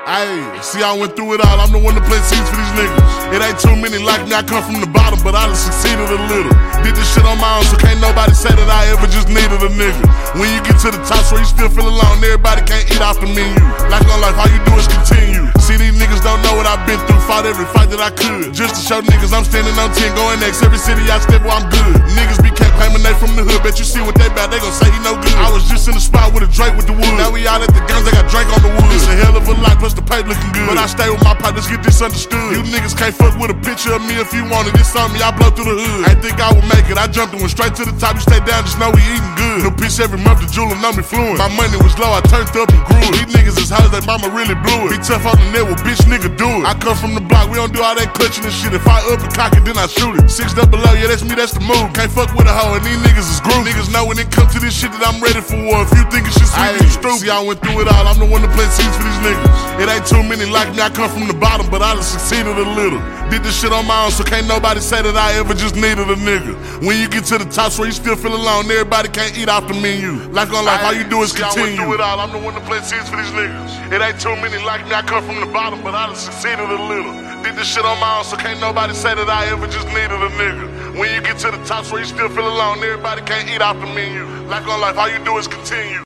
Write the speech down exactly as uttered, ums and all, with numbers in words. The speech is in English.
Ayy, see I went through it all, I'm the one to play seeds for these niggas. It ain't too many like me, I come from the bottom, but I done succeeded a little. Did this shit on my own, so can't nobody say that I ever just needed a nigga. When you get to the top, so you still feel alone, everybody can't eat off the menu. Like on life, all you do is continue. See, these niggas don't know what I've been through, fought every fight that I could. Just to show niggas I'm standing on ten, going next. Every city I step where I'm good. Niggas be kept claiming they from the hood, bet you see what they bout, they gon' say he no good. I was just in the spot with a Drake with the wood. Now we out at the guns, they got Drake on the wood. It's a hell of a lot, plus the pipe looking good. But I stay with my pipe, let's get this understood. You niggas can't fuck with a picture of me if you want it. It's on me, I blow through the hood. Ain't think I would make it, I jumped and went straight to the top. You stay down, just know we eating good. No piece every month, the jeweler know me fluent. My money was low, I turned up and grew it. These niggas is hoes, they mama really blew it. Be tough on the net, well bitch nigga do it. I come from the block, we don't do all that clutching and shit. If I up and cock it, then I shoot it. Six double O, yeah that's me, that's the move. Can't fuck with a hoe and these niggas is groove. Niggas know when it come to this shit that I'm ready for war. If you think it's just sweet, you stupid. See I went through it all, I'm the one to play seeds for these niggas. It ain't too many like me, I come from the bottom, but I done succeeded a little. Did this shit on my own, so can't nobody say that I ever just needed a nigga. When you get to the top, so you still feel alone, everybody can't eat off the menu. Like on life, all you do is continue. I went through it all, I'm the one to play seeds for these niggas. It ain't too many like me, I come from the bottom, but I done succeeded a little. Did this shit on my own, so can't nobody say that I ever just needed a nigga. When you get to the top, so you still feel alone, everybody can't eat off the menu. Like on life, all you do is continue.